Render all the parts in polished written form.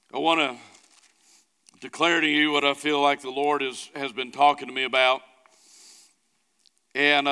I want to declare to you what I feel like the Lord has been talking to me about. And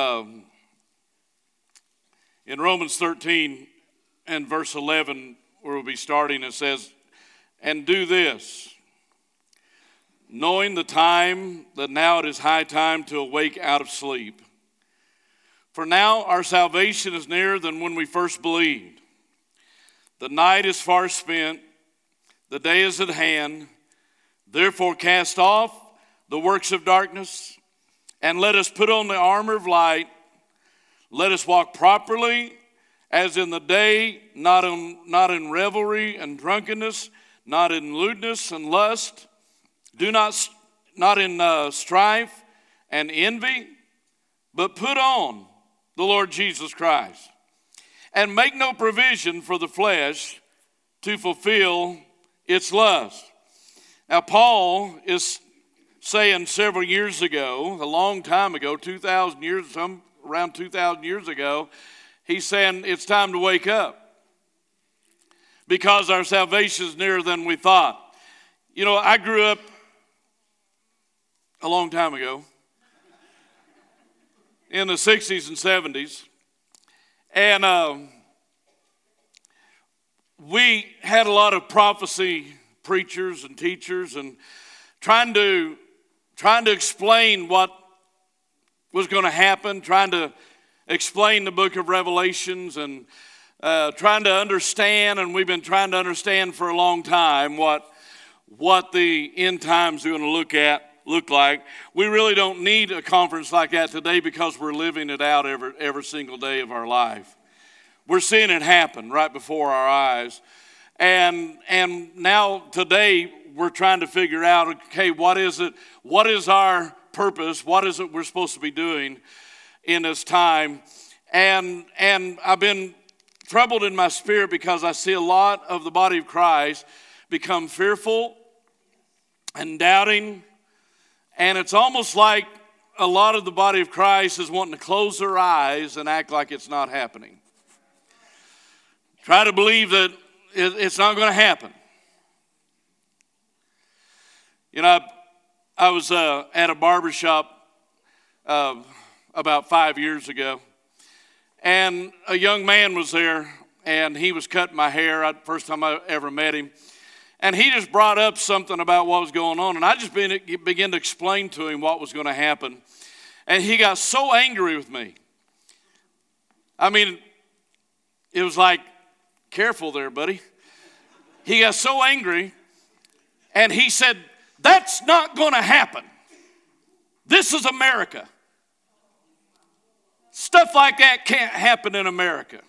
in Romans 13 and verse 11, where we'll be starting, it says, "And do this, knowing the time, that now it is high time to awake out of sleep. For now our salvation is nearer than when we first believed. The night is far spent, the day is at hand. Therefore cast off the works of darkness, and let us put on the armor of light. Let us walk properly as in the day, not in revelry and drunkenness, not in lewdness and lust, not in strife and envy, but put on the Lord Jesus Christ, and make no provision for the flesh to fulfill its lust." Now, Paul is saying several years ago, a long time ago, 2,000 years, around 2,000 years ago, he's saying it's time to wake up because our salvation is nearer than we thought. You know, I grew up a long time ago in the 60s and 70s, and we had a lot of prophecy preachers and teachers and trying to explain what was going to happen, trying to explain the book of Revelations and trying to understand, and we've been trying to understand for a long time what the end times are going to look like. We really don't need a conference like that today because we're living it out every single day of our life. We're seeing it happen right before our eyes. And now today we're trying to figure out, okay, what is it? What is our purpose? What is it we're supposed to be doing in this time? And I've been troubled in my spirit because I see a lot of the body of Christ become fearful and doubting. And it's almost like a lot of the body of Christ is wanting to close their eyes and act like it's not happening. Try to believe that it's not going to happen. You know, I was at a barbershop about 5 years ago, and a young man was there, and he was cutting my hair. First time I ever met him. And he just brought up something about what was going on, and I just began to explain to him what was going to happen. And he got so angry with me. I mean, it was like, careful there, buddy. He got so angry, and he said, "That's not going to happen. This is America. Stuff like that can't happen in America."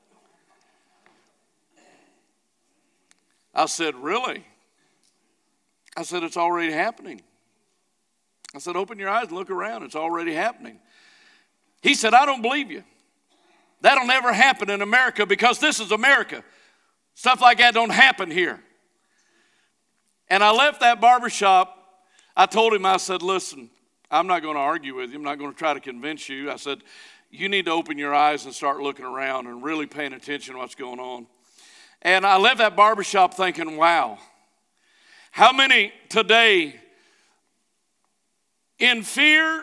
I said, "Really?" I said, "It's already happening." I said, "Open your eyes and look around. It's already happening." He said, "I don't believe you. That'll never happen in America because this is America. Stuff like that don't happen here." And I left that barbershop. I told him, I said, "Listen, I'm not going to argue with you. I'm not going to try to convince you." I said, "You need to open your eyes and start looking around and really paying attention to what's going on." And I left that barbershop thinking, wow, how many today in fear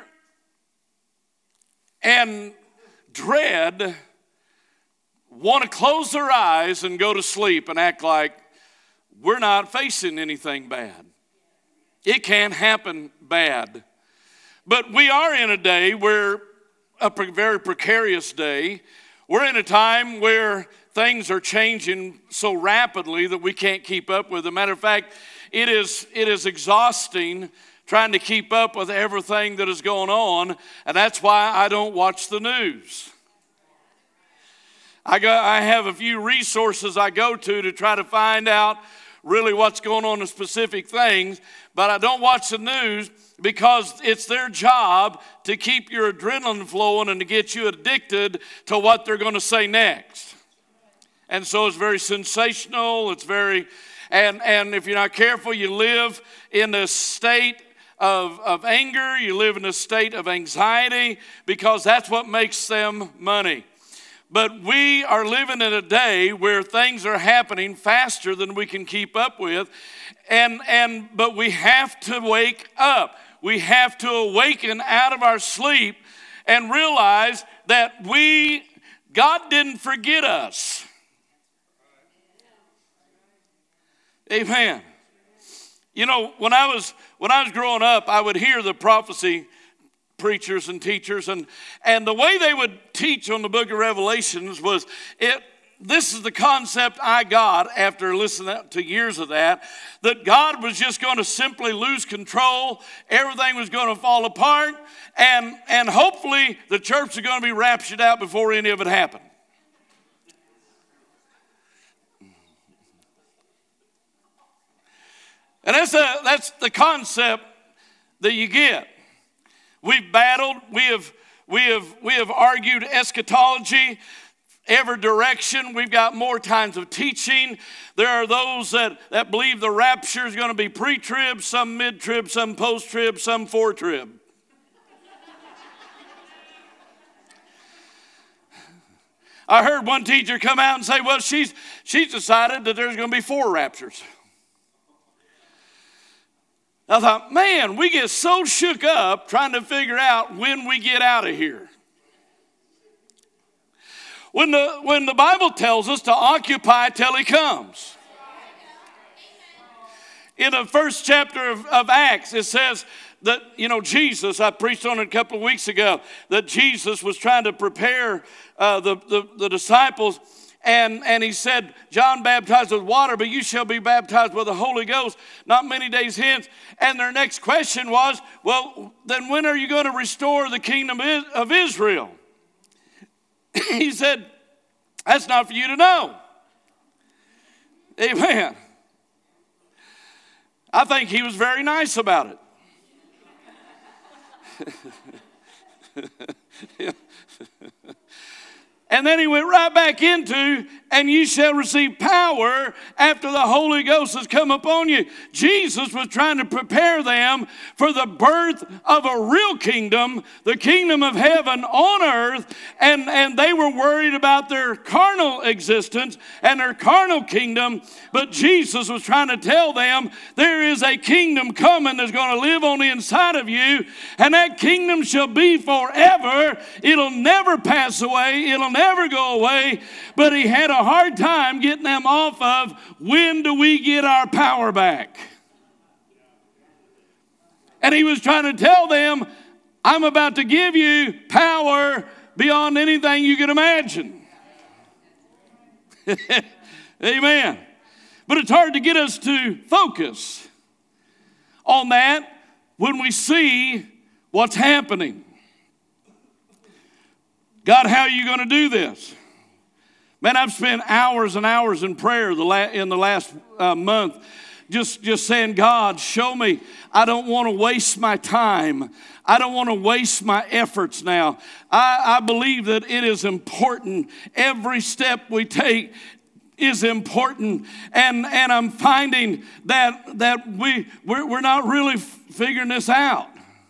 and dread want to close their eyes and go to sleep and act like we're not facing anything bad. It can't happen bad. But we are in a day where, a very precarious day. We're in a time where things are changing so rapidly that we can't keep up with them. Matter of fact, it is exhausting trying to keep up with everything that is going on, and that's why I don't watch the news. I have a few resources I go to try to find out really what's going on in specific things, but I don't watch the news because it's their job to keep your adrenaline flowing and to get you addicted to what they're going to say next. And so it's very sensational. It's very, and if you're not careful, you live in a state of anger. You live in a state of anxiety because that's what makes them money. But we are living in a day where things are happening faster than we can keep up with. But we have to wake up. We have to awaken out of our sleep and realize that God didn't forget us. Amen. You know, when I was growing up, I would hear the prophecy preachers and teachers, and the way they would teach on the book of Revelations was this is the concept I got after listening to years of that God was just going to simply lose control, everything was going to fall apart, and hopefully the church is going to be raptured out before any of it happened. And that's the concept that you get. We've battled, we have argued eschatology, every direction. We've got more kinds of teaching. There are those that believe the rapture is going to be pre-trib, some mid-trib, some post-trib, some for-trib. I heard one teacher come out and say, well, she's decided that there's going to be 4 raptures. I thought, man, we get so shook up trying to figure out when we get out of here. When the Bible tells us to occupy till he comes. In the first chapter of Acts, it says that, Jesus, I preached on it a couple of weeks ago, that Jesus was trying to prepare the disciples. And he said, John baptized with water, but you shall be baptized with the Holy Ghost not many days hence. And their next question was, well, then when are you going to restore the kingdom of Israel? He said, that's not for you to know. Amen. I think he was very nice about it. And then he went right back into, and you shall receive power after the Holy Ghost has come upon you. Jesus was trying to prepare them for the birth of a real kingdom, the kingdom of heaven on earth, and they were worried about their carnal existence and their carnal kingdom, but Jesus was trying to tell them there is a kingdom coming that's going to live on the inside of you, and that kingdom shall be forever. It'll never pass away. It'll never go away. But he had a hard time getting them off of, when do we get our power back? And he was trying to tell them, I'm about to give you power beyond anything you can imagine. Amen. But it's hard to get us to focus on that when we see what's happening. God, how are you going to do this? Man, I've spent hours and hours in prayer in the last month just saying, God, show me. I don't want to waste my time. I don't want to waste my efforts now. I believe that it is important. Every step we take is important. And I'm finding that we're not really figuring this out.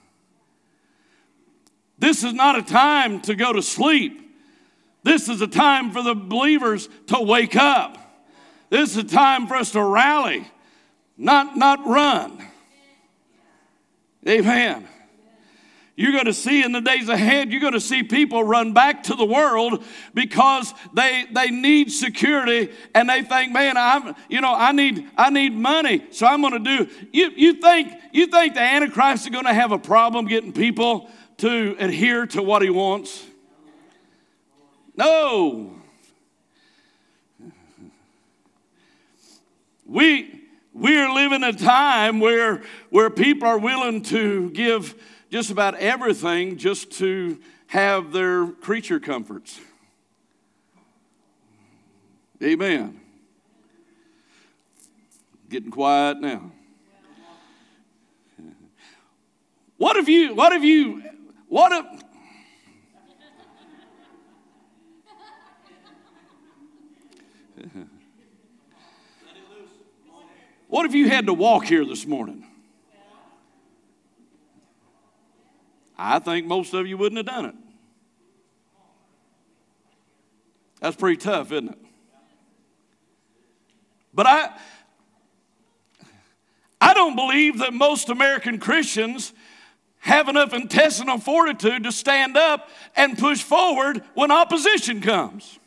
This is not a time to go to sleep. This is a time for the believers to wake up. This is a time for us to rally, not run. Amen. You're going to see in the days ahead, you're going to see people run back to the world because they need security, and they think, man, I need money, so I'm going to do. You think the Antichrist is going to have a problem getting people to adhere to what he wants? No. We are living a time where people are willing to give just about everything just to have their creature comforts. Amen. Getting quiet now. What if you had to walk here this morning? I think most of you wouldn't have done it. That's pretty tough, isn't it? But I don't believe that most American Christians have enough intestinal fortitude to stand up and push forward when opposition comes.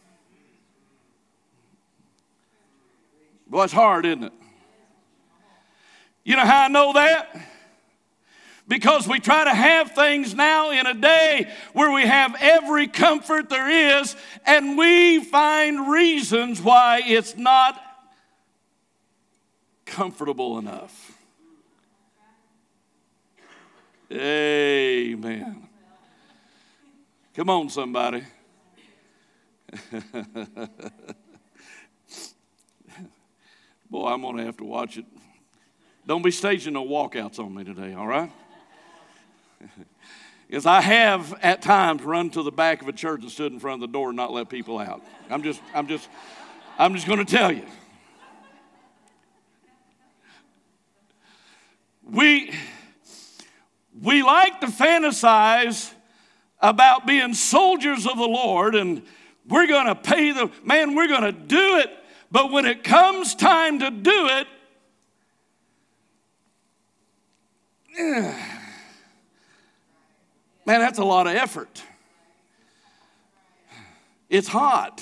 Boy, it's hard, isn't it? You know how I know that? Because we try to have things now in a day where we have every comfort there is, and we find reasons why it's not comfortable enough. Amen. Come on, somebody. Boy, I'm going to have to watch it. Don't be staging no walkouts on me today, all right? Because I have at times run to the back of a church and stood in front of the door and not let people out. I'm just going to tell you. We like to fantasize about being soldiers of the Lord, and we're going to pay we're going to do it. But when it comes time to do it, man, that's a lot of effort. It's hot.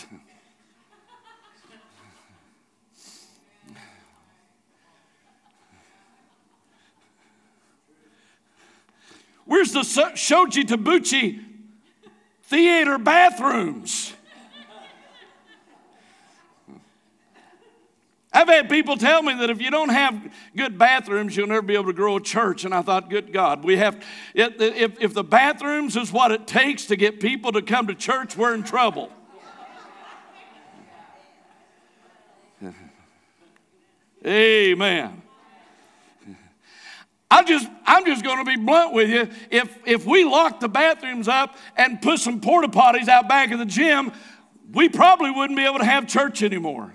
Where's the Shoji Tabuchi theater bathrooms? I've had people tell me that if you don't have good bathrooms, you'll never be able to grow a church. And I thought, good God, if the bathrooms is what it takes to get people to come to church, we're in trouble. Amen. I'm just going to be blunt with you. If we lock the bathrooms up and put some porta potties out back of the gym, we probably wouldn't be able to have church anymore.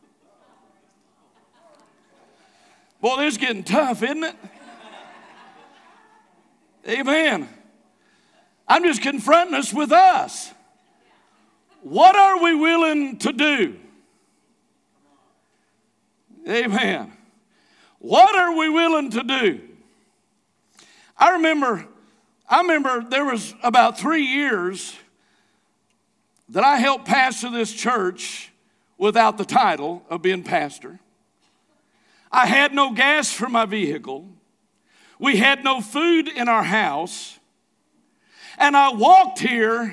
Boy, this is getting tough, isn't it? Amen. I'm just confronting us with us. What are we willing to do? Amen. What are we willing to do? I remember there was about 3 years that I helped pastor this church without the title of being pastor. I had no gas for my vehicle. We had no food in our house. And I walked here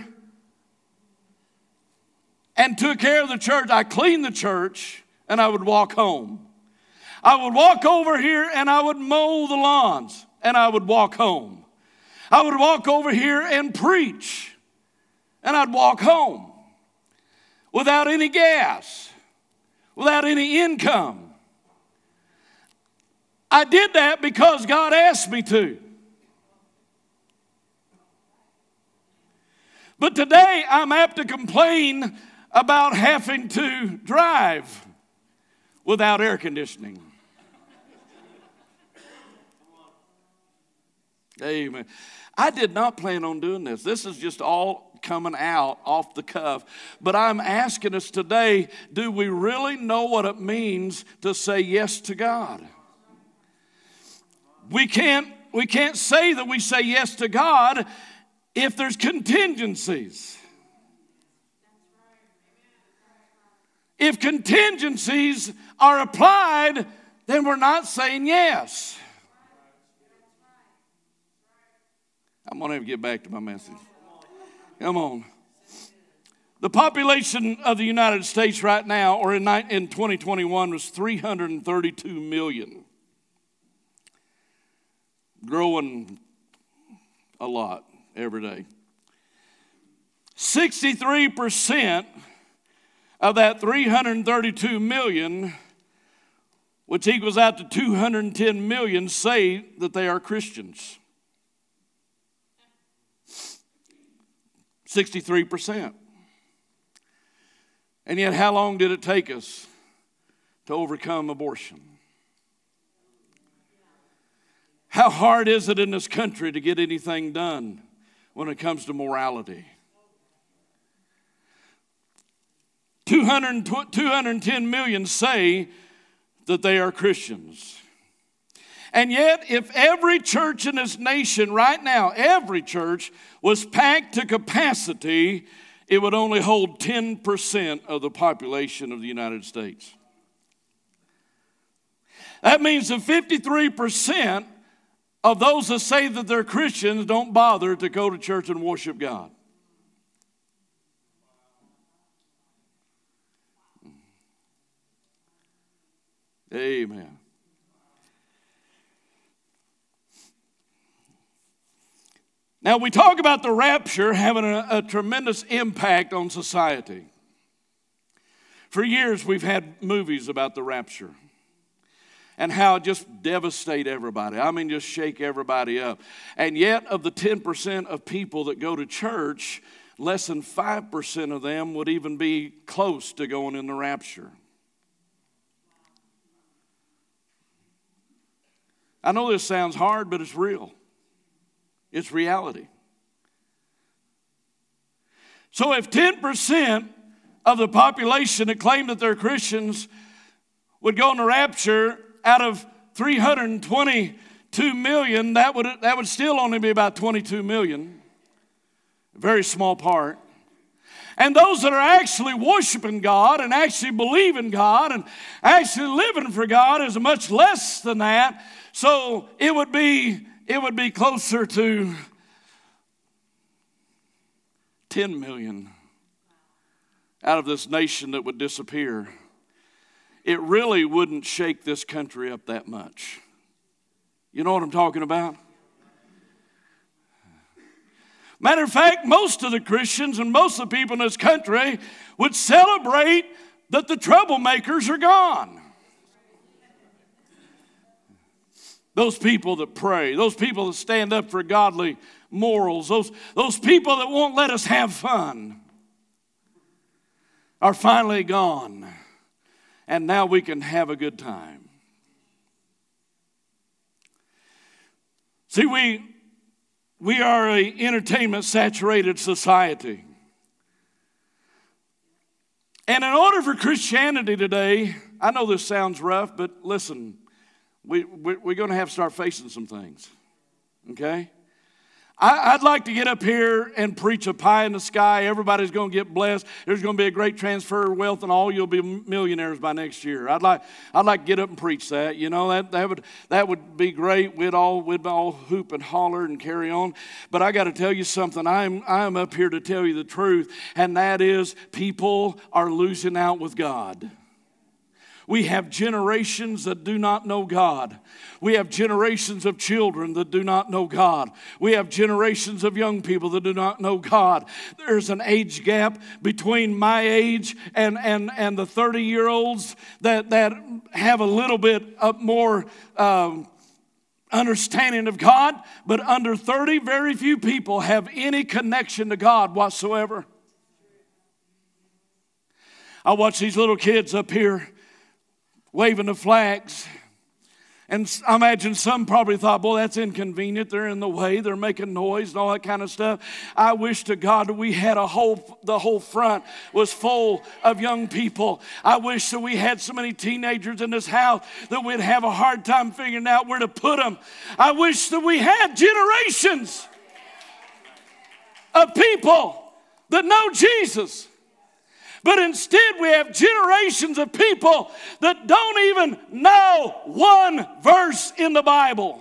and took care of the church. I cleaned the church and I would walk home. I would walk over here and I would mow the lawns and I would walk home. I would walk over here and preach and I'd walk home without any gas, without any income. I did that because God asked me to. But today I'm apt to complain about having to drive without air conditioning. Amen. I did not plan on doing this. This is just all coming out off the cuff. But I'm asking us today, do we really know what it means to say yes to God? We can't say that we say yes to God if there's contingencies. If contingencies are applied, then we're not saying yes. I'm going to have to get back to my message. Come on. The population of the United States right now, or in 2021, was 332 million. Growing a lot every day. 63% of that 332 million, which equals out to 210 million, say that they are Christians. 63%. And yet, how long did it take us to overcome abortion? How hard is it in this country to get anything done when it comes to morality? 210 million say that they are Christians. And yet, if every church in this nation right now, every church was packed to capacity, it would only hold 10% of the population of the United States. That means that 53% of those that say that they're Christians don't bother to go to church and worship God. Amen. Now, we talk about the rapture having a tremendous impact on society. For years, we've had movies about the rapture and how it just devastate everybody. I mean, just shake everybody up. And yet, of the 10% of people that go to church, less than 5% of them would even be close to going in the rapture. I know this sounds hard, but it's real. It's reality. So if 10% of the population that claim that they're Christians would go in the rapture, out of 322 million, that would still only be about 22 million. A very small part. And those that are actually worshiping God and actually believing God and actually living for God is much less than that. So it would be closer to 10 million out of this nation that would disappear. It really wouldn't shake this country up that much. You know what I'm talking about? Matter of fact, most of the Christians and most of the people in this country would celebrate that the troublemakers are gone. Those people that pray, those people that stand up for godly morals, those people that won't let us have fun are finally gone. And now we can have a good time. See, we are an entertainment-saturated society. And in order for Christianity today, I know this sounds rough, but listen, we're going to have to start facing some things, okay? I'd like to get up here and preach a pie in the sky. Everybody's going to get blessed. There's going to be a great transfer of wealth, and all you'll be millionaires by next year. I'd like to get up and preach that. You know, that would be great. We'd all hoop and holler and carry on. But I got to tell you something. I'm up here to tell you the truth, and that is people are losing out with God. We have generations that do not know God. We have generations of children that do not know God. We have generations of young people that do not know God. There's an age gap between my age and the 30-year-olds that have a little bit more understanding of God. But under 30, very few people have any connection to God whatsoever. I watch these little kids up here waving the flags. And I imagine some probably thought, boy, that's inconvenient. They're in the way. They're making noise and all that kind of stuff. I wish to God that we had the whole front was full of young people. I wish that we had so many teenagers in this house that we'd have a hard time figuring out where to put them. I wish that we had generations of people that know Jesus. But instead we have generations of people that don't even know one verse in the Bible.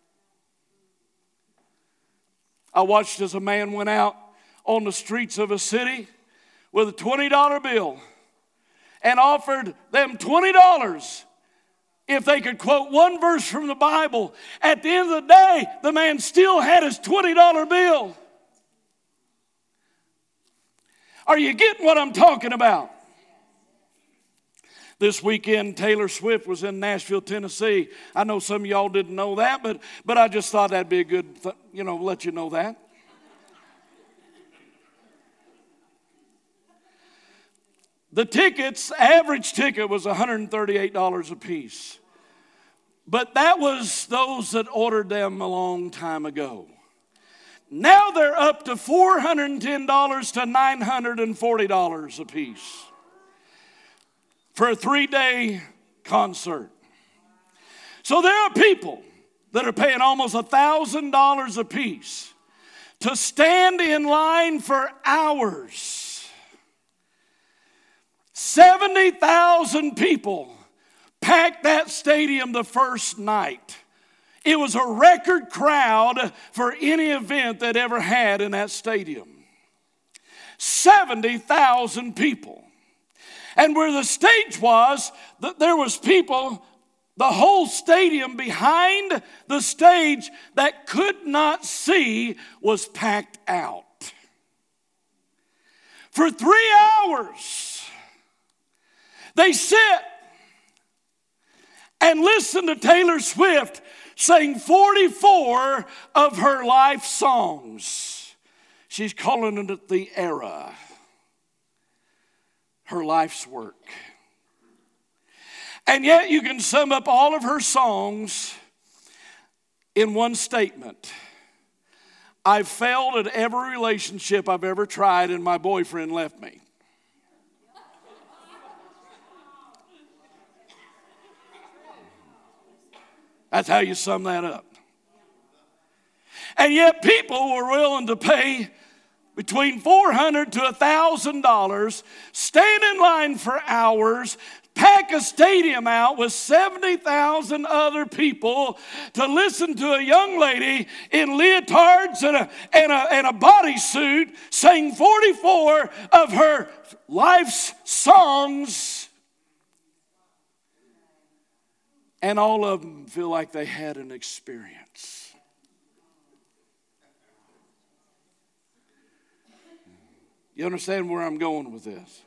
I watched as a man went out on the streets of a city with a $20 bill and offered them $20 if they could quote one verse from the Bible. At the end of the day, the man still had his $20 bill. Are you getting what I'm talking about? This weekend, Taylor Swift was in Nashville, Tennessee. I know some of y'all didn't know that, but I just thought that'd be a good, let you know that. The tickets, average ticket was $138 a piece. But that was those that ordered them a long time ago. Now they're up to $410 to $940 a piece. for a 3-day concert. So there are people that are paying almost $1,000 a piece to stand in line for hours. 70,000 people packed that stadium the first night. It was a record crowd for any event that ever had in that stadium. 70,000 people. And where the stage was, there was people, the whole stadium behind the stage that could not see was packed out. For 3 hours, they sit and listen to Taylor Swift sing 44 of her life songs. She's calling it the era. Her life's work. And yet you can sum up all of her songs in one statement. I've failed at every relationship I've ever tried and my boyfriend left me. That's how you sum that up. And yet people were willing to pay between $400 to $1,000, stand in line for hours, pack a stadium out with 70,000 other people to listen to a young lady in leotards and a bodysuit sing 44 of her life's songs. And all of them feel like they had an experience. You understand where I'm going with this?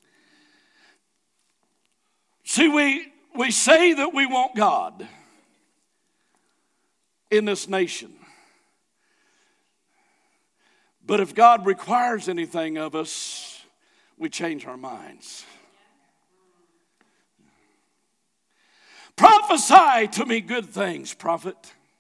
See, we say that we want God in this nation. But if God requires anything of us, we change our minds. Prophesy to me good things, prophet.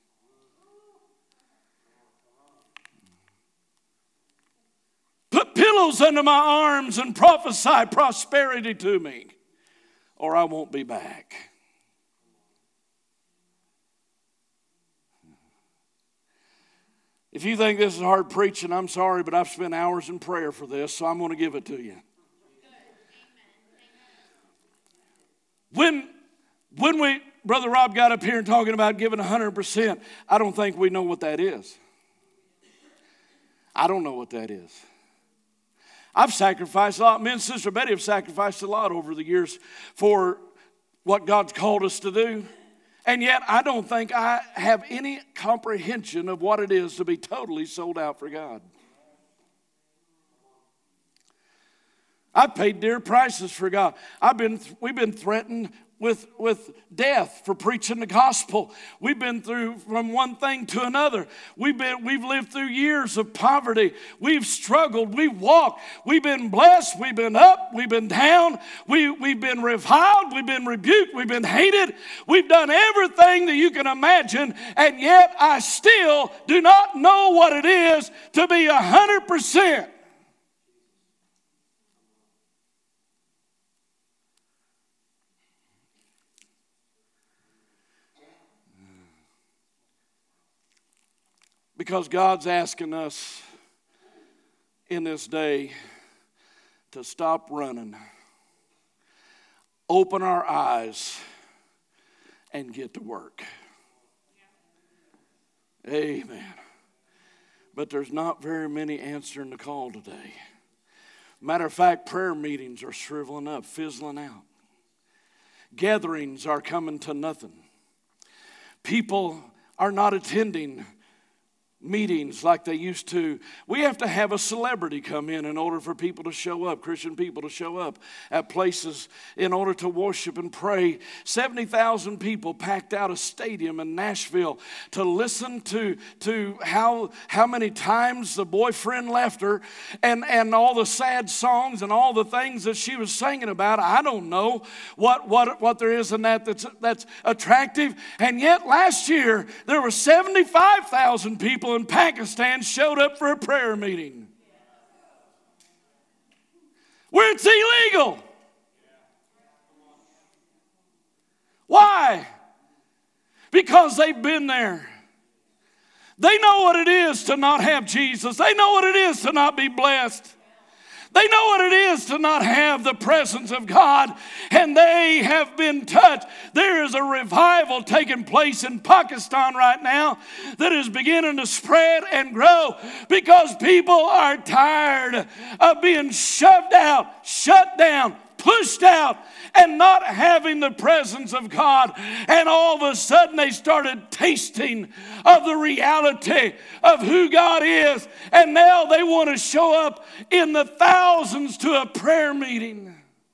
Put pillows under my arms and prophesy prosperity to me, or I won't be back. If you think this is hard preaching, I'm sorry, but I've spent hours in prayer for this, so I'm going to give it to you. When Brother Rob got up here and talking about giving 100%, I don't think we know what that is. I don't know what that is. I've sacrificed a lot. Me and Sister Betty have sacrificed a lot over the years for what God's called us to do. And yet I don't think I have any comprehension of what it is to be totally sold out for God. I've paid dear prices for God. We've been threatened with death for preaching the gospel. We've been through from one thing to another. We've lived through years of poverty. We've struggled. We've walked. We've been blessed. We've been up. We've been down. We've been reviled. We've been rebuked. We've been hated. We've done everything that you can imagine, and yet I still do not know what it is to be 100%. Because God's asking us in this day to stop running, open our eyes, and get to work. Amen. But there's not very many answering the call today. Matter of fact, prayer meetings are shriveling up, fizzling out. Gatherings are coming to nothing. People are not attending meetings like they used to. We have to have a celebrity come in order for people to show up, Christian people to show up at places in order to worship and pray. 70,000 people packed out a stadium in Nashville to listen to how many times the boyfriend left her and all the sad songs and all the things that she was singing about. I don't know what there is in that's attractive. And yet last year there were 75,000 people in Pakistan showed up for a prayer meeting where it's illegal. Why? Because they've been there. They know what it is to not have Jesus. They know what it is to not be blessed. They know what it is to not have the presence of God, and they have been touched. There is a revival taking place in Pakistan right now that is beginning to spread and grow because people are tired of being shoved out, shut down, pushed out, and not having the presence of God. And all of a sudden they started tasting of the reality of who God is. And now they want to show up in the thousands to a prayer meeting.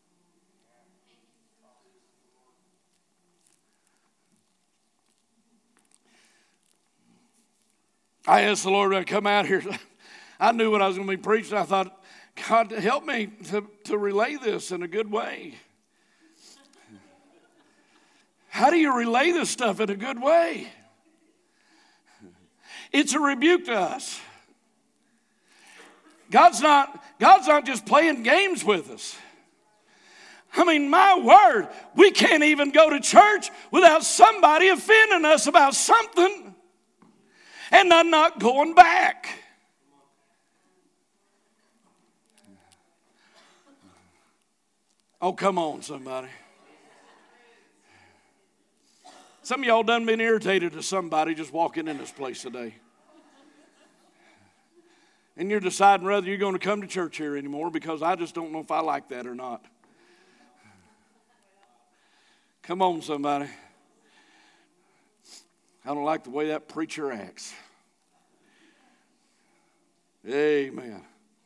I asked the Lord to come out here. I knew what I was going to be preaching. I thought, God, help me to relay this in a good way. How do you relay this stuff in a good way? It's a rebuke to us. God's not just playing games with us. I mean, my word, we can't even go to church without somebody offending us about something and I'm not going back. Oh, come on, somebody. Some of y'all done been irritated to somebody just walking in this place today. And you're deciding whether you're going to come to church here anymore because I just don't know if I like that or not. Come on, somebody. I don't like the way that preacher acts. Amen.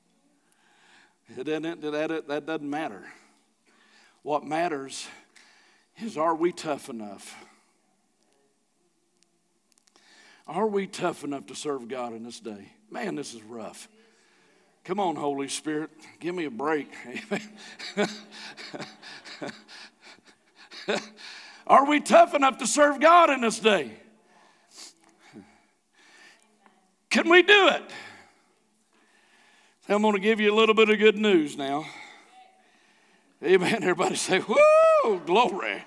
That doesn't matter. What matters is, are we tough enough? Are we tough enough to serve God in this day? Man, this is rough. Come on, Holy Spirit. Give me a break. Are we tough enough to serve God in this day? Can we do it? I'm going to give you a little bit of good news now. Amen. Everybody say, whoo, glory.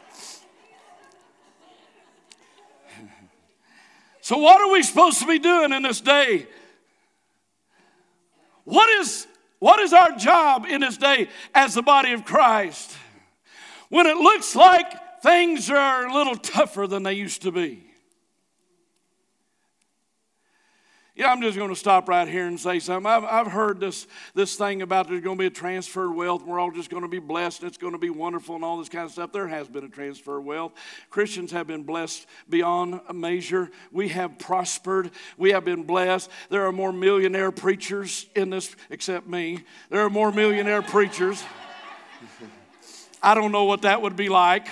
So what are we supposed to be doing in this day? What is our job in this day as the body of Christ when it looks like things are a little tougher than they used to be? Yeah, I'm just going to stop right here and say something. I've heard this thing about there's going to be a transfer of wealth. We're all just going to be blessed and it's going to be wonderful and all this kind of stuff. There has been a transfer of wealth. Christians have been blessed beyond a measure. We have prospered. We have been blessed. There are more millionaire preachers in this, except me. There are more millionaire preachers. I don't know what that would be like.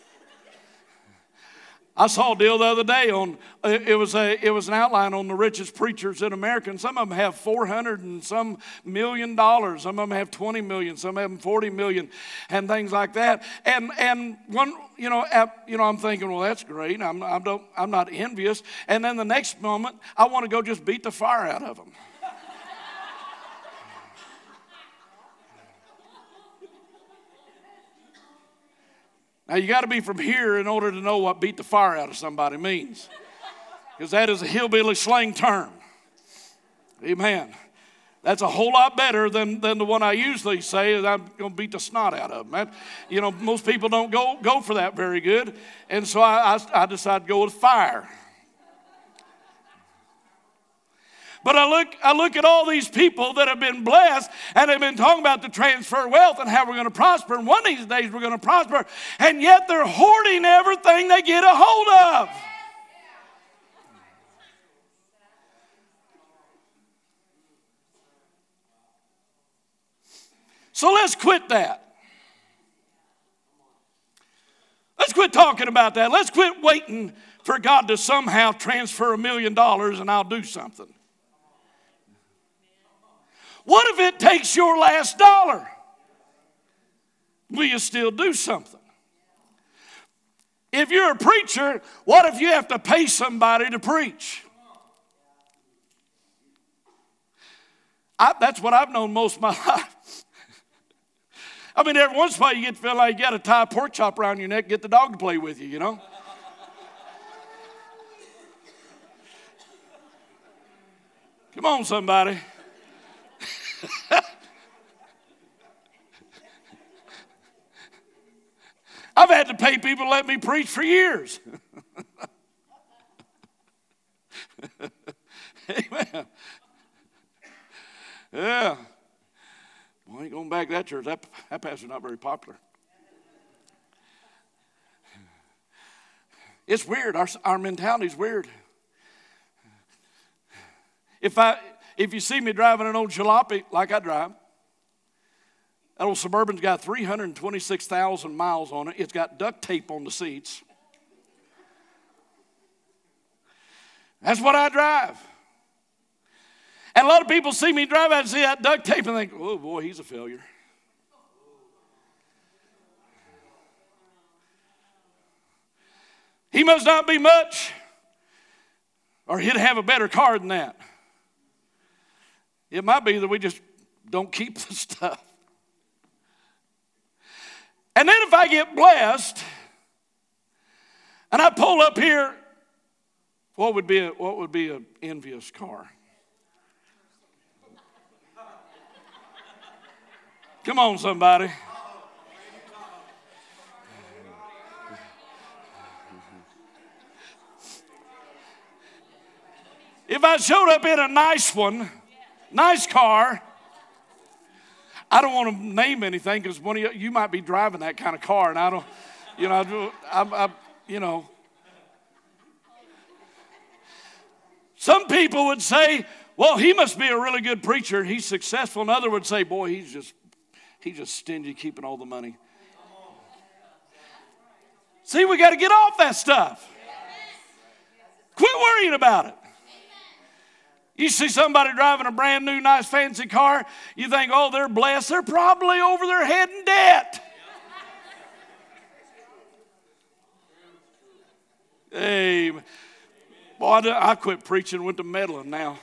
I saw a deal the other day on it was an outline on the richest preachers in America, and some of them have $400 and some $1 million. Some of them have 20 million, some of them 40 million, and things like that. And one, I'm thinking, well, that's great. I'm not envious. And then the next moment, I want to go just beat the fire out of them. Now, you got to be from here in order to know what beat the fire out of somebody means. Because that is a hillbilly slang term. Amen. That's a whole lot better than the one I usually say is I'm going to beat the snot out of them. Most people don't go for that very good. And so I decided to go with fire. But I look at all these people that have been blessed and have been talking about the transfer of wealth and how we're going to prosper. And one of these days we're going to prosper. And yet they're hoarding everything they get a hold of. So let's quit that. Let's quit talking about that. Let's quit waiting for God to somehow transfer $1 million and I'll do something. What if it takes your last dollar? Will you still do something? If you're a preacher, what if you have to pay somebody to preach? That's what I've known most of my life. I mean, every once in a while you get to feel like you got to tie a pork chop around your neck, get the dog to play with you, you know. Come on, somebody. I've had to pay people to let me preach for years. Amen. Yeah. Well, I ain't going back to that church. That pastor's not very popular. It's weird. Our mentality's weird. If you see me driving an old jalopy like I drive, that old Suburban's got 326,000 miles on it. It's got duct tape on the seats. That's what I drive. And a lot of people see me drive out and see that duct tape and think, oh boy, he's a failure. He must not be much, or he'd have a better car than that. It might be that we just don't keep the stuff. And then if I get blessed and I pull up here, what would be an envious car? Come on, somebody. If I showed up in a nice one, nice car, I don't want to name anything because one of you might be driving that kind of car, and I don't, you know. Some people would say, well, he must be a really good preacher. He's successful. And others would say, boy, he's just stingy keeping all the money. See, we got to get off that stuff. Quit worrying about it. You see somebody driving a brand new, nice, fancy car, you think, oh, they're blessed. They're probably over their head in debt. Hey, boy, I quit preaching, went to meddling now.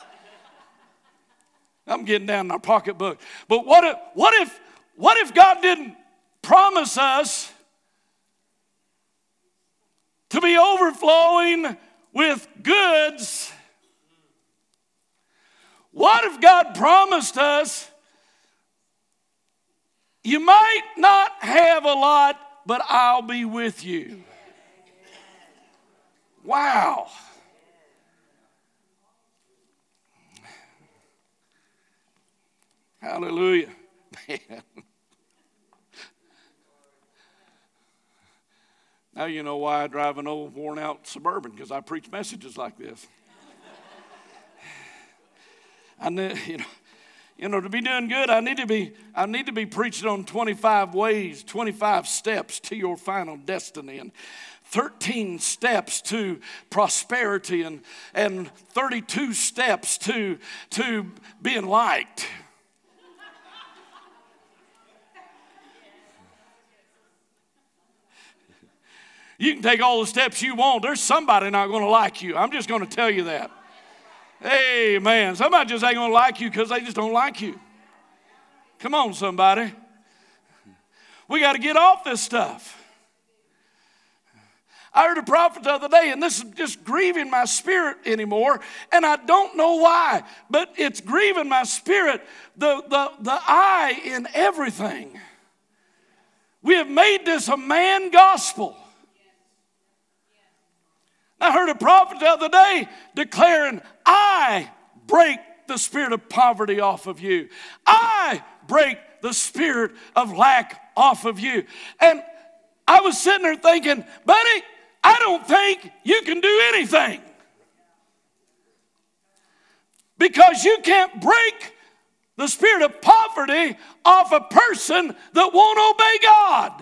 I'm getting down in our pocketbook. But what if God didn't promise us to be overflowing with goods? What if God promised us, you might not have a lot, but I'll be with you? Wow. Hallelujah. Man. Now you know why I drive an old worn-out Suburban, because I preach messages like this. I to be doing good, I need to be preaching on 25 ways, 25 steps to your final destiny, and 13 steps to prosperity, and 32 steps to being liked. You can take all the steps you want. There's somebody not going to like you. I'm just going to tell you that. Amen. Somebody just ain't going to like you because they just don't like you. Come on, somebody. We got to get off this stuff. I heard a prophet the other day, and this is just grieving my spirit anymore, and I don't know why, but it's grieving my spirit, the I in everything. We have made this a man gospel. I heard a prophet the other day declaring, I break the spirit of poverty off of you. I break the spirit of lack off of you. And I was sitting there thinking, buddy, I don't think you can do anything. Because you can't break the spirit of poverty off a person that won't obey God.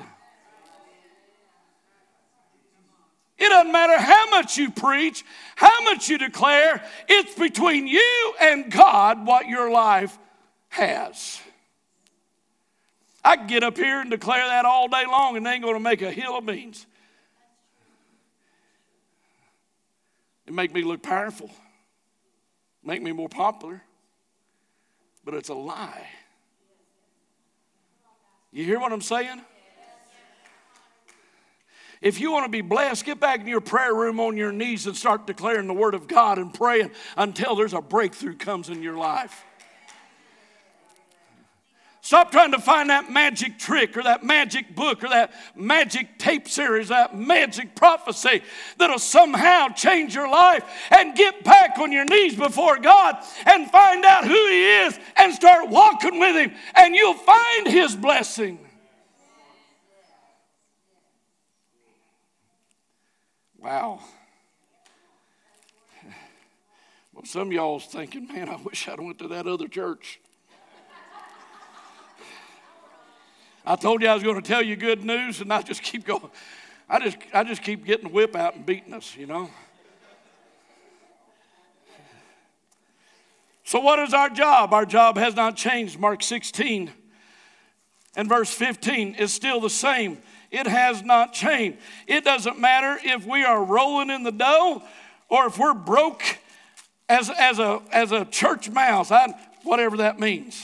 It doesn't matter how much you preach, how much you declare. It's between you and God what your life has. I can get up here and declare that all day long and they ain't going to make a hill of beans. It make me look powerful, make me more popular, but it's a lie. You hear what I'm saying? If you want to be blessed, get back in your prayer room on your knees and start declaring the word of God and praying until there's a breakthrough comes in your life. Stop trying to find that magic trick or that magic book or that magic tape series, that magic prophecy that'll somehow change your life, and get back on your knees before God and find out who He is and start walking with Him, and you'll find His blessing. Wow. Well, some of y'all's thinking, man, I wish I'd went to that other church. I told you I was going to tell you good news, and I just keep going. I just keep getting the whip out and beating us, you know. So what is our job? Our job has not changed. Mark 16 and verse 15 is still the same. It has not changed. It doesn't matter if we are rolling in the dough or if we're broke as a church mouse, whatever that means.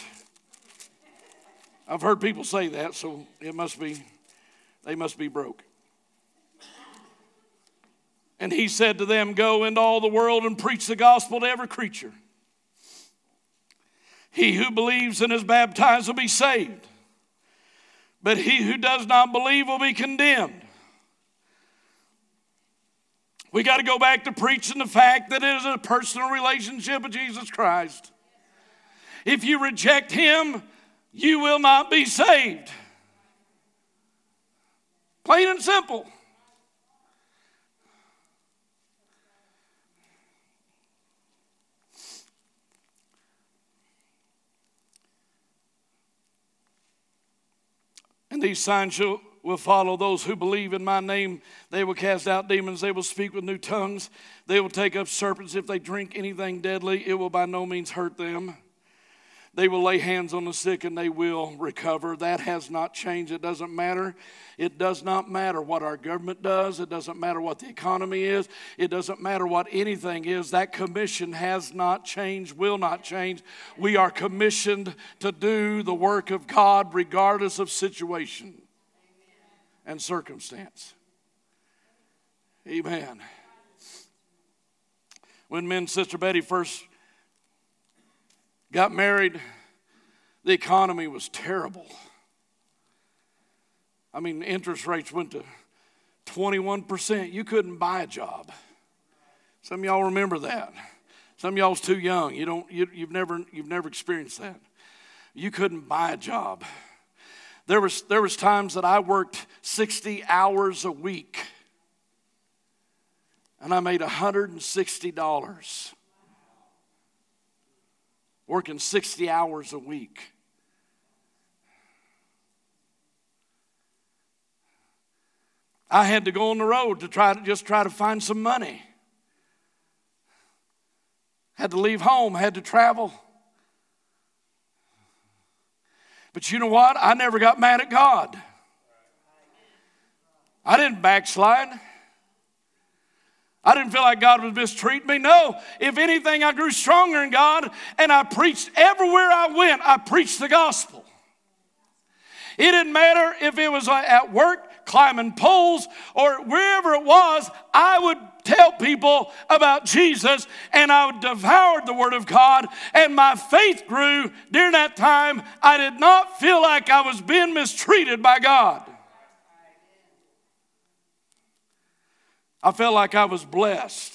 I've heard people say that, so they must be broke. And He said to them, go into all the world and preach the gospel to every creature. He who believes and is baptized will be saved, but he who does not believe will be condemned. We got to go back to preaching the fact that it is a personal relationship with Jesus Christ. If you reject Him, you will not be saved. Plain and simple. And these signs will follow those who believe in my name. They will cast out demons. They will speak with new tongues. They will take up serpents. If they drink anything deadly, it will by no means hurt them. They will lay hands on the sick and they will recover. That has not changed. It doesn't matter. It does not matter what our government does. It doesn't matter what the economy is. It doesn't matter what anything is. That commission has not changed, will not change. We are commissioned to do the work of God regardless of situation and circumstance. Amen. When me and Sister Betty first got married, the economy was terrible. I mean, interest rates went to 21%. You couldn't buy a job. Some of y'all remember that. Some of y'all's too young. You've never experienced that. You couldn't buy a job. There was times that I worked 60 hours a week, and I made $160. Working 60 hours a week. I had to go on the road to try to find some money. Had to leave home, had to travel. But you know what? I never got mad at God. I didn't backslide. I didn't feel like God was mistreating me. No, if anything, I grew stronger in God, and I preached everywhere I went. I preached the gospel. It didn't matter if it was at work, climbing poles, or wherever it was. I would tell people about Jesus, and I would devour the Word of God, and my faith grew. During that time, I did not feel like I was being mistreated by God. I felt like I was blessed.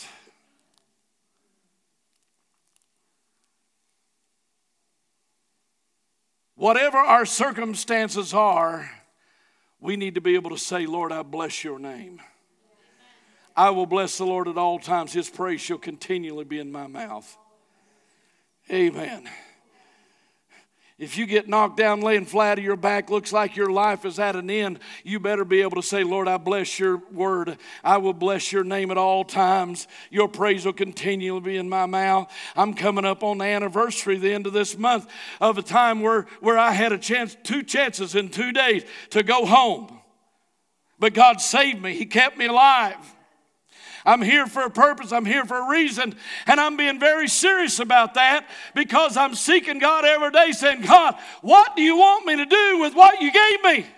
Whatever our circumstances are, we need to be able to say, Lord, I bless your name. I will bless the Lord at all times. His praise shall continually be in my mouth. Amen. If you get knocked down laying flat on your back, looks like your life is at an end, you better be able to say, Lord, I bless your word. I will bless your name at all times. Your praise will continually be in my mouth. I'm coming up on the anniversary, the end of this month, of a time where I had a chance, 2 chances in 2 days to go home. But God saved me. He kept me alive. I'm here for a purpose. I'm here for a reason. And I'm being very serious about that because I'm seeking God every day saying, God, what do you want me to do with what you gave me?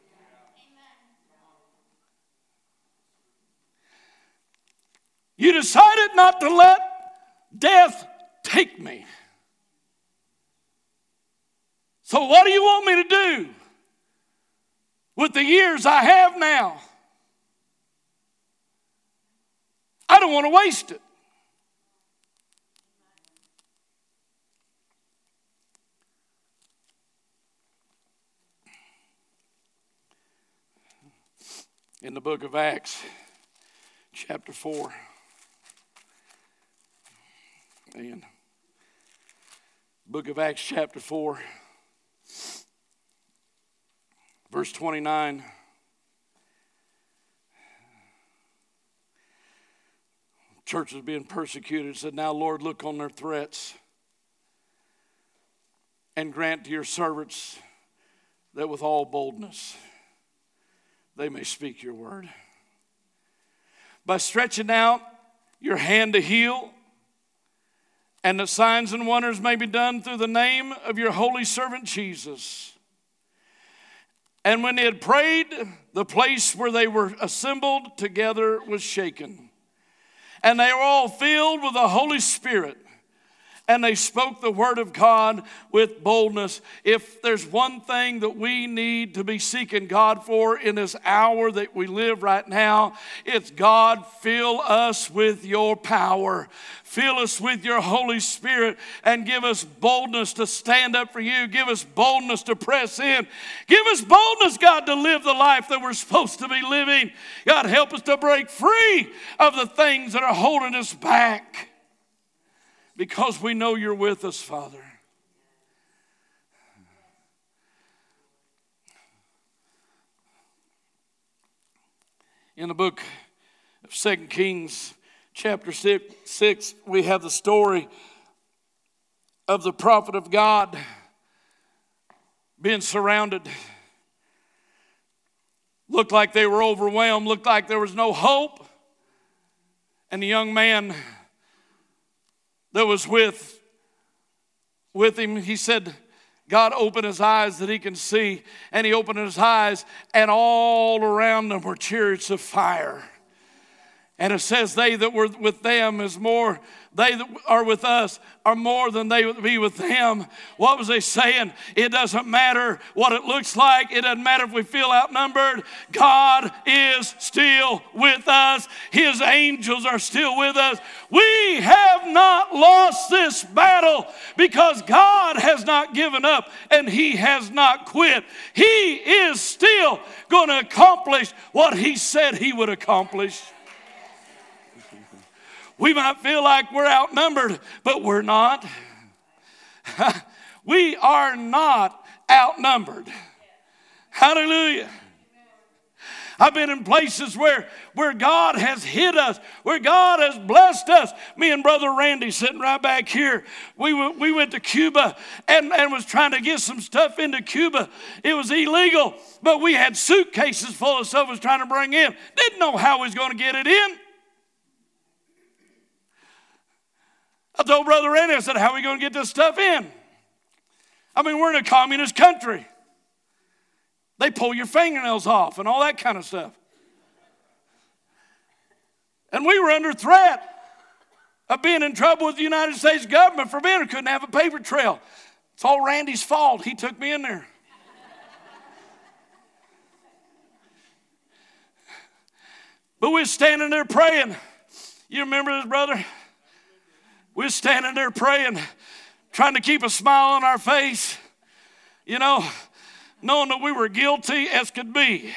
You decided not to let death take me. So what do you want me to do with the years I have now? I don't want to waste it. In the book of Acts, chapter 4. And book of Acts, chapter 4, verse 29. Church was being persecuted. It said, now, Lord, look on their threats and grant to your servants that with all boldness they may speak your word. By stretching out your hand to heal, and that signs and wonders may be done through the name of your holy servant Jesus. And when they had prayed, the place where they were assembled together was shaken. And they were all filled with the Holy Spirit. And they spoke the word of God with boldness. If there's one thing that we need to be seeking God for in this hour that we live right now, it's God, fill us with your power. Fill us with your Holy Spirit and give us boldness to stand up for you. Give us boldness to press in. Give us boldness, God, to live the life that we're supposed to be living. God, help us to break free of the things that are holding us back. Because we know you're with us, Father. In the book of 2 Kings, chapter 6, we have the story of the prophet of God being surrounded. Looked like they were overwhelmed. Looked like there was no hope. And the young man that was with him, he said, God opened his eyes that he can see. And he opened his eyes, and all around them were chariots of fire. And it says they that were with them is more, they that are with us are more than they would be with them. What was they saying? It doesn't matter what it looks like. It doesn't matter if we feel outnumbered. God is still with us. His angels are still with us. We have not lost this battle because God has not given up and he has not quit. He is still going to accomplish what he said he would accomplish. We might feel like we're outnumbered, but we're not. We are not outnumbered. Hallelujah. I've been in places where God has hid us, where God has blessed us. Me and Brother Randy sitting right back here. We went to Cuba and was trying to get some stuff into Cuba. It was illegal, but we had suitcases full of stuff we was trying to bring in. Didn't know how we was going to get it in. I told Brother Randy, I said, how are we going to get this stuff in? I mean, we're in a communist country. They pull your fingernails off and all that kind of stuff. And we were under threat of being in trouble with the United States government for being, couldn't have a paper trail. It's all Randy's fault. He took me in there. But we were standing there praying. You remember this, brother? We were standing there praying, trying to keep a smile on our face, you know, knowing that we were guilty as could be.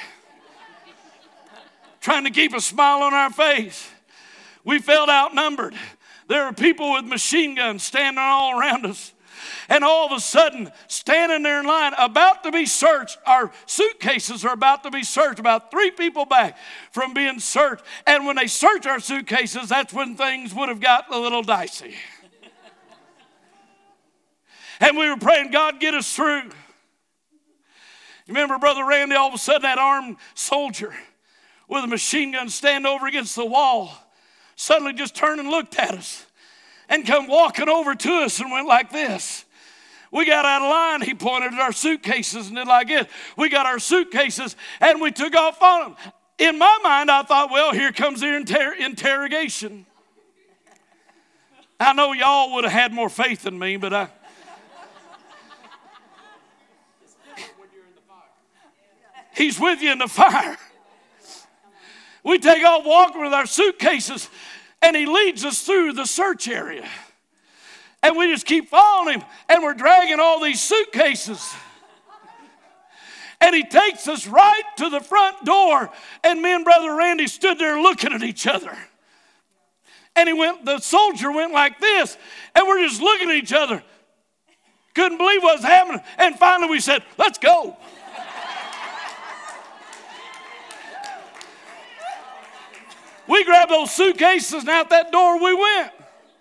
Trying to keep a smile on our face. We felt outnumbered. There were people with machine guns standing all around us. And all of a sudden, standing there in line, about to be searched, our suitcases are about to be searched, about 3 people back from being searched. And when they search our suitcases, that's when things would have gotten a little dicey. And we were praying, God, get us through. You remember Brother Randy, all of a sudden that armed soldier with a machine gun stand over against the wall. suddenly just turned and looked at us and come walking over to us and went like this. We got out of line. He pointed at our suitcases and did like this. We got our suitcases and we took off on them. In my mind, I thought, well, here comes the interrogation. I know y'all would have had more faith in me, but He's with you in the fire. We take off walking with our suitcases, and he leads us through the search area. And we just keep following him, and we're dragging all these suitcases. And he takes us right to the front door, and me and Brother Randy stood there looking at each other. And the soldier went like this, and we're just looking at each other. Couldn't believe what was happening. And finally we said, let's go. We grabbed those suitcases and out that door we went.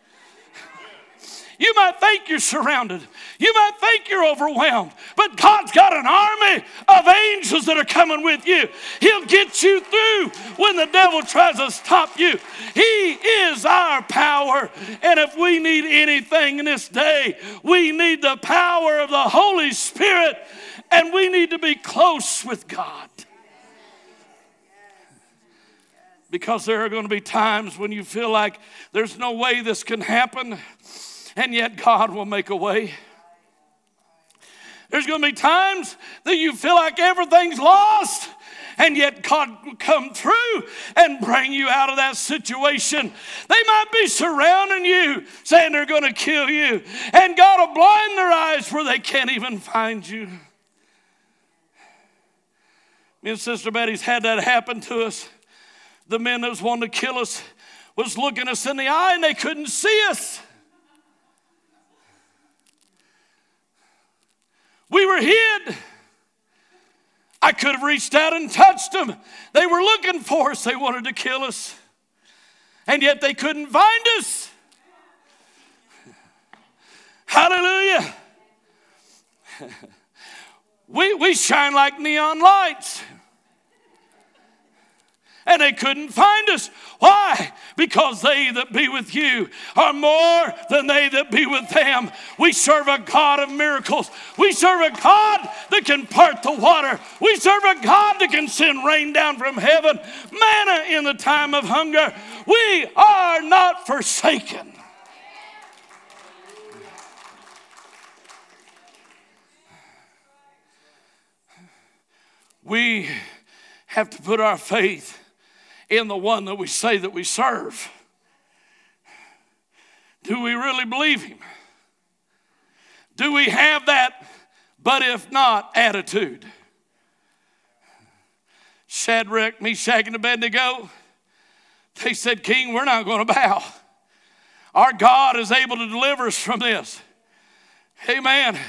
You might think you're surrounded. You might think you're overwhelmed. But God's got an army of angels that are coming with you. He'll get you through when the devil tries to stop you. He is our power. And if we need anything in this day, we need the power of the Holy Spirit. And we need to be close with God. Because there are going to be times when you feel like there's no way this can happen, and yet God will make a way. There's going to be times that you feel like everything's lost, and yet God will come through and bring you out of that situation. They might be surrounding you, saying they're going to kill you, and God will blind their eyes where they can't even find you. Me and Sister Betty's had that happen to us. The men that was wanting to kill us was looking us in the eye and they couldn't see us. We were hid. I could have reached out and touched them. They were looking for us. They wanted to kill us. And yet they couldn't find us. Hallelujah. We shine like neon lights. And they couldn't find us. Why? Because they that be with you are more than they that be with them. We serve a God of miracles. We serve a God that can part the water. We serve a God that can send rain down from heaven, manna in the time of hunger. We are not forsaken. We have to put our faith in the one that we say that we serve. Do we really believe him? Do we have that but if not attitude? Shadrach, Meshach, and Abednego, they said, King, we're not going to bow. Our God is able to deliver us from this. Amen.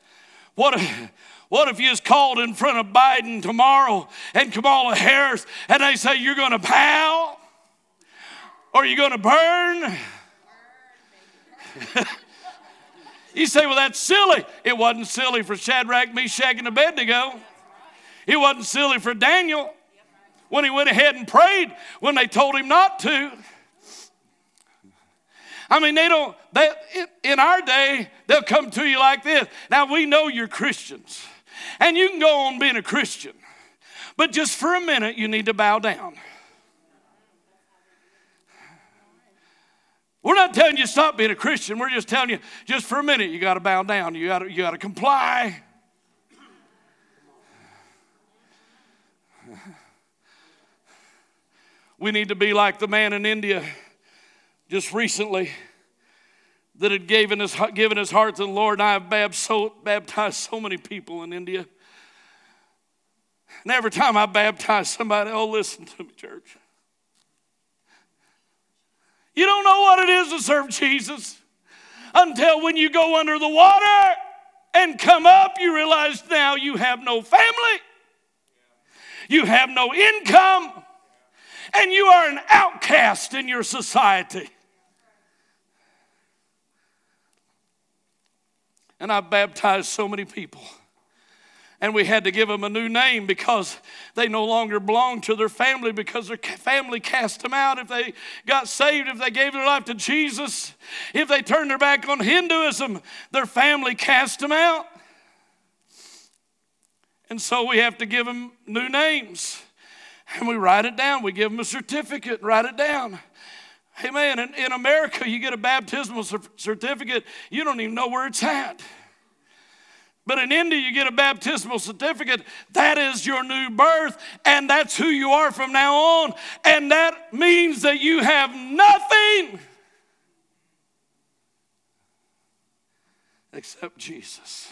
What if you was called in front of Biden tomorrow and Kamala Harris and they say you're going to bow or you're going to burn? You say, well, that's silly. It wasn't silly for Shadrach, Meshach, and Abednego. It wasn't silly for Daniel when he went ahead and prayed when they told him not to. I mean, in our day, they'll come to you like this. Now, we know you're Christians. And you can go on being a Christian. But just for a minute, you need to bow down. We're not telling you to stop being a Christian. We're just telling you, just for a minute, you got to bow down. You got to comply. We need to be like the man in India just recently that had given his heart to the Lord. And I have baptized so many people in India. And every time I baptize somebody, oh, listen to me, church. You don't know what it is to serve Jesus until when you go under the water and come up, you realize now you have no family. You have no income. And you are an outcast in your society. And I've baptized so many people. And we had to give them a new name because they no longer belonged to their family, because their family cast them out. If they got saved, if they gave their life to Jesus, if they turned their back on Hinduism, their family cast them out. And so we have to give them new names. And we write it down. We give them a certificate, write it down. Hey man, in America, you get a baptismal certificate, you don't even know where it's at. But in India, you get a baptismal certificate. That is your new birth, and that's who you are from now on. And that means that you have nothing except Jesus.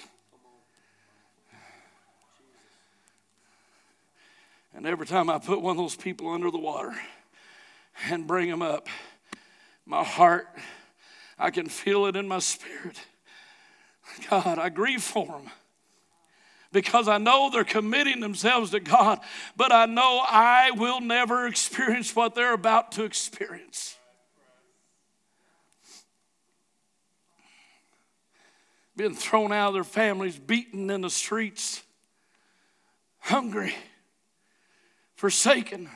And every time I put one of those people under the water and bring them up, my heart, I can feel it in my spirit. God, I grieve for them because I know they're committing themselves to God, but I know I will never experience what they're about to experience. Being thrown out of their families, beaten in the streets, hungry, forsaken.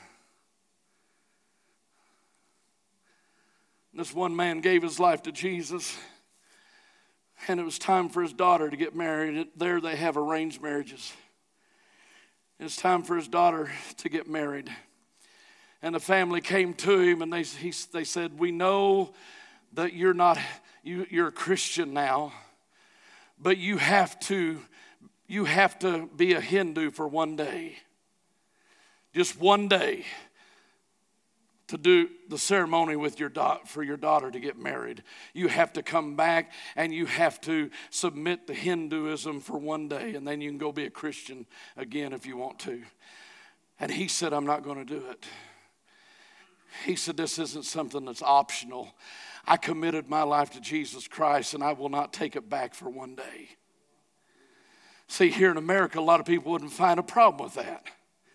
This one man gave his life to Jesus. And it was time for his daughter to get married. There they have arranged marriages. It's time for his daughter to get married. And the family came to him and they said, we know that you're a Christian now, but you have to be a Hindu for one day. Just one day. To do the ceremony with for your daughter to get married. You have to come back and you have to submit to Hinduism for one day, and then you can go be a Christian again if you want to. And he said, I'm not going to do it. He said, this isn't something that's optional. I committed my life to Jesus Christ and I will not take it back for one day. See, here in America, a lot of people wouldn't find a problem with that.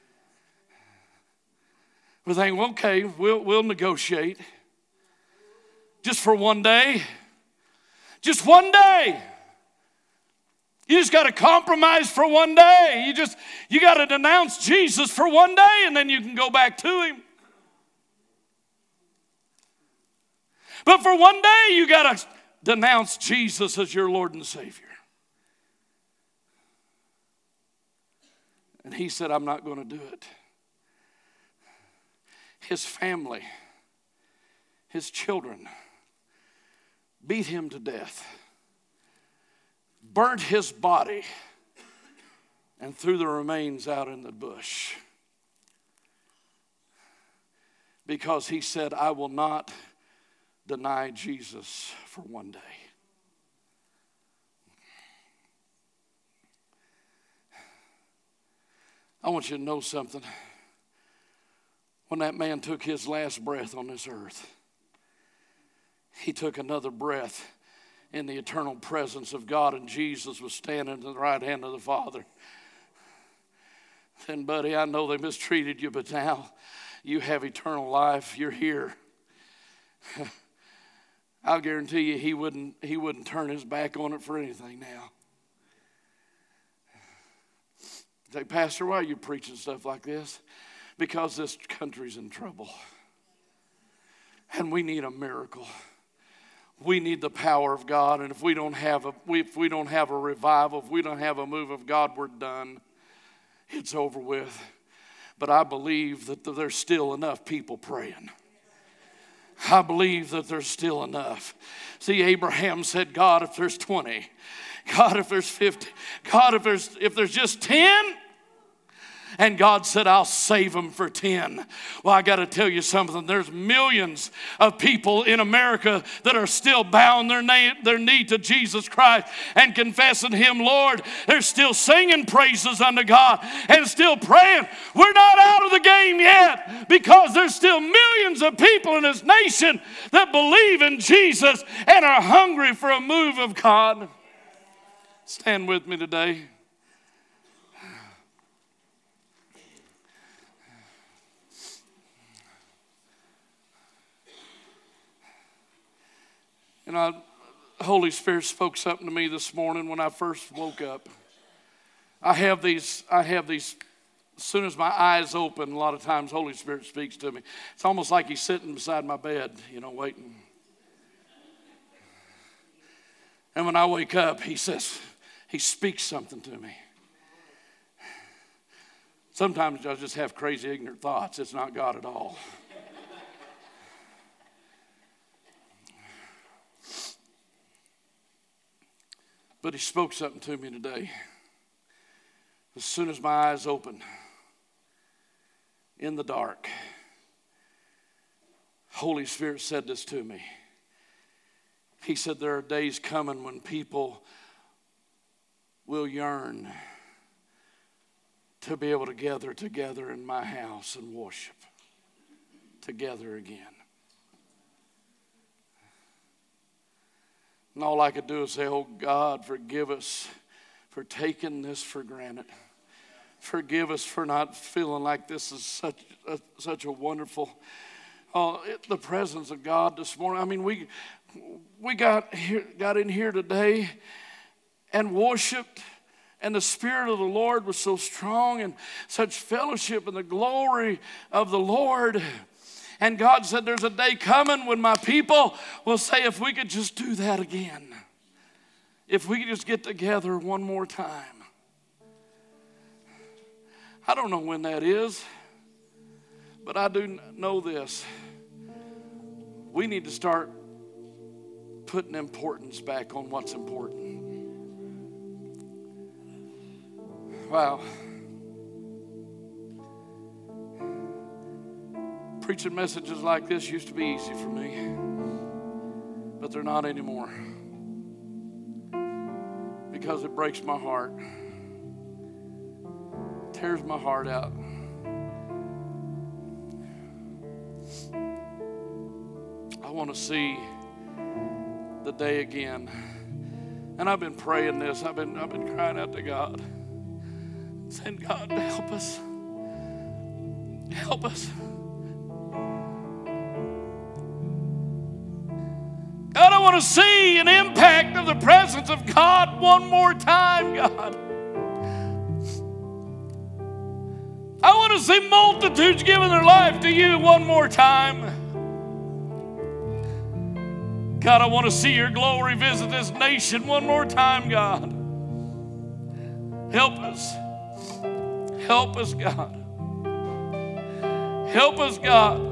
We think, well, okay, we'll negotiate. Just for one day. Just one day. You just got to compromise for one day. You got to denounce Jesus for one day, and then you can go back to him. But for one day, you got to denounce Jesus as your Lord and Savior. And he said, I'm not going to do it. His family, his children, beat him to death, burnt his body, and threw the remains out in the bush. Because he said, I will not deny Jesus for one day. I want you to know something. When that man took his last breath on this earth, he took another breath in the eternal presence of God, and Jesus was standing at the right hand of the Father. Then, buddy, I know they mistreated you, but now you have eternal life. You're here. I'll guarantee you he wouldn't turn his back on it for anything now. Say, Pastor, why are you preaching stuff like this? Because this country's in trouble. And we need a miracle. We need the power of God. And if we don't have a revival, if we don't have a move of God, we're done. It's over with. But I believe that there's still enough people praying. I believe that there's still enough. See, Abraham said, God, if there's 20, God, if there's 50, God, if there's just 10, and God said, I'll save them for 10. Well, I got to tell you something. There's millions of people in America that are still bowing their knee to Jesus Christ and confessing him Lord. They're still singing praises unto God and still praying. We're not out of the game yet because there's still millions of people in this nation that believe in Jesus and are hungry for a move of God. Stand with me today. And Holy Spirit spoke something to me this morning when I first woke up. I have these, as soon as my eyes open, a lot of times Holy Spirit speaks to me. It's almost like he's sitting beside my bed, waiting. And when I wake up, he speaks something to me. Sometimes I just have crazy, ignorant thoughts. It's not God at all. But he spoke something to me today. As soon as my eyes opened, in the dark, Holy Spirit said this to me. He said, there are days coming when people will yearn to be able to gather together in my house and worship together again. And all I could do is say, oh God, forgive us for taking this for granted. Forgive us for not feeling like this is such a wonderful, the presence of God this morning. I mean, we got in here today and worshiped, and the Spirit of the Lord was so strong, and such fellowship and the glory of the Lord. And God said, there's a day coming when my people will say, if we could just do that again. If we could just get together one more time. I don't know when that is, but I do know this. We need to start putting importance back on what's important. Wow. Preaching messages like this used to be easy for me, but they're not anymore, because it breaks my heart, tears my heart out. I want to see the day again, and I've been praying this. I've been crying out to God, saying, God, help us, help us. God, I want to see an impact of the presence of God one more time, God. I want to see multitudes giving their life to you one more time. God, I want to see your glory visit this nation one more time, God. Help us. Help us, God. Help us, God.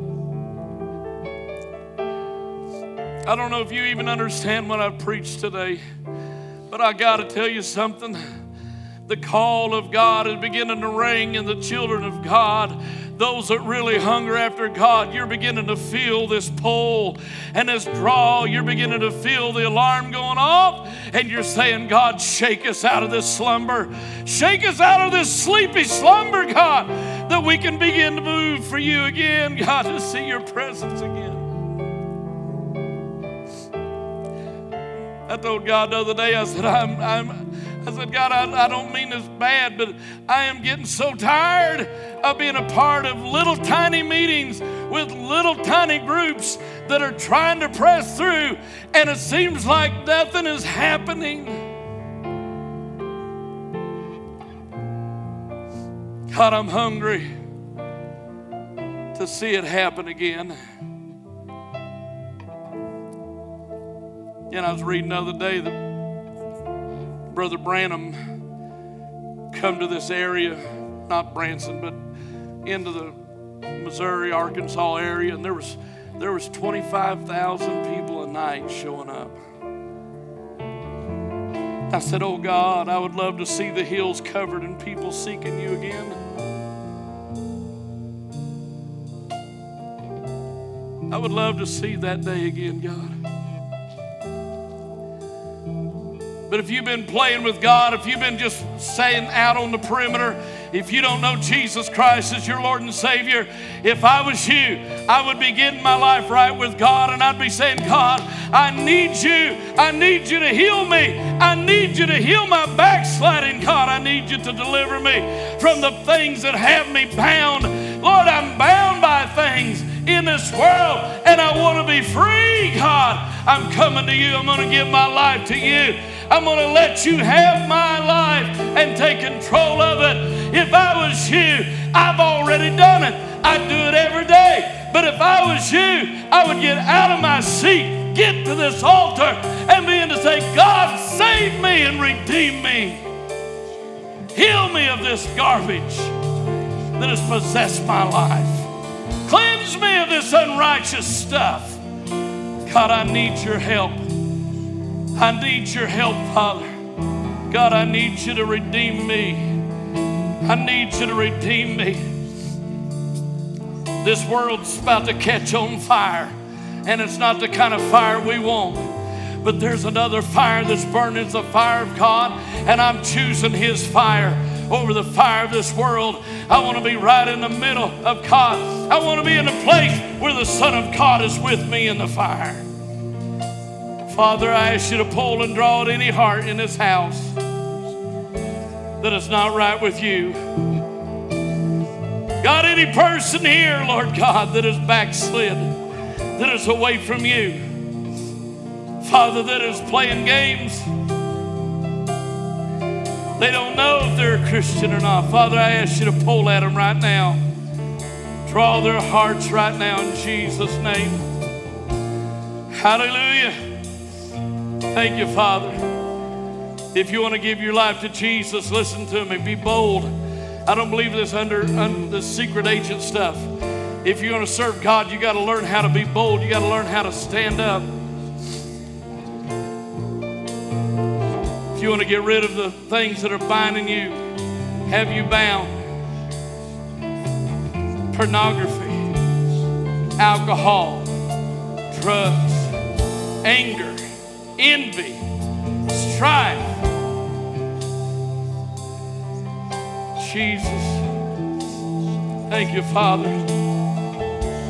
I don't know if you even understand what I've preached today, but I got to tell you something. The call of God is beginning to ring in the children of God. Those that really hunger after God, you're beginning to feel this pull and this draw. You're beginning to feel the alarm going off, and you're saying, God, shake us out of this slumber. Shake us out of this sleepy slumber, God, that we can begin to move for you again, God, to see your presence again. I told God the other day, I said, God, I don't mean this bad, but I am getting so tired of being a part of little tiny meetings with little tiny groups that are trying to press through, and it seems like nothing is happening. God, I'm hungry to see it happen again. And I was reading the other day that Brother Branham come to this area, not Branson, but into the Missouri, Arkansas area, and there was 25,000 people a night showing up. I said, oh God, I would love to see the hills covered and people seeking you again. I would love to see that day again, God. But if you've been playing with God, if you've been just staying out on the perimeter, if you don't know Jesus Christ as your Lord and Savior, if I was you, I would be getting my life right with God, and I'd be saying, God, I need you. I need you to heal me. I need you to heal my backsliding. God, I need you to deliver me from the things that have me bound. Lord, I'm bound by things in this world, and I want to be free, God. I'm coming to you. I'm going to give my life to you. I'm going to let you have my life and take control of it. If I was you, I've already done it. I'd do it every day. But if I was you, I would get out of my seat, get to this altar, and begin to say, God, save me and redeem me. Heal me of this garbage that has possessed my life. Cleanse me of this unrighteous stuff. God, I need your help. I need your help, Father. God, I need you to redeem me. I need you to redeem me. This world's about to catch on fire, and it's not the kind of fire we want. But there's another fire that's burning. It's the fire of God, and I'm choosing his fire over the fire of this world. I want to be right in the middle of God. I want to be in a place where the Son of God is with me in the fire. Father, I ask you to pull and draw at any heart in this house that is not right with you. God, any person here, Lord God, that is backslid, that is away from you, Father, that is playing games. They don't know if they're a Christian or not. Father, I ask you to pull at them right now. Draw their hearts right now in Jesus' name. Hallelujah. Thank you, Father. If you want to give your life to Jesus, listen to me. Be bold. I don't believe this under the secret agent stuff. If you're going to serve God, you got to learn how to be bold. You got to learn how to stand up. If you want to get rid of the things that are binding you, have you bound? Pornography, alcohol, drugs, anger, envy, strife. Jesus. Thank you, Father.